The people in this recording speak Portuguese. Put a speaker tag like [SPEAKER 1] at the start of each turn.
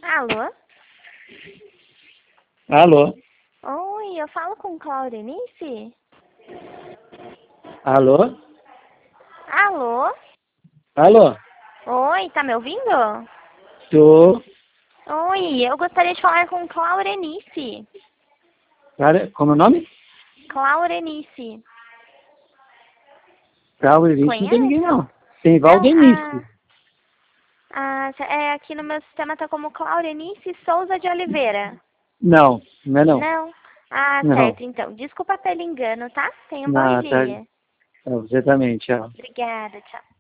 [SPEAKER 1] Alô?
[SPEAKER 2] Alô?
[SPEAKER 1] Oi, eu falo com Claudenice?
[SPEAKER 2] Alô?
[SPEAKER 1] Alô?
[SPEAKER 2] Alô?
[SPEAKER 1] Oi, tá me ouvindo?
[SPEAKER 2] Tô.
[SPEAKER 1] Oi, eu gostaria de falar com Claudenice.
[SPEAKER 2] Cara, como é o nome?
[SPEAKER 1] Claudenice.
[SPEAKER 2] Claudenice, não tem ninguém
[SPEAKER 1] Conhece?
[SPEAKER 2] não. Tem
[SPEAKER 1] Não,
[SPEAKER 2] Valdenice.
[SPEAKER 1] aqui no meu sistema tá como Claudenice Souza de Oliveira.
[SPEAKER 2] Não, não é não.
[SPEAKER 1] Não?
[SPEAKER 2] Não.
[SPEAKER 1] Certo, então. Desculpa pelo engano, tá? Tenha um bom
[SPEAKER 2] Não, tá.
[SPEAKER 1] dia.
[SPEAKER 2] Você também, tchau.
[SPEAKER 1] Obrigada, tchau.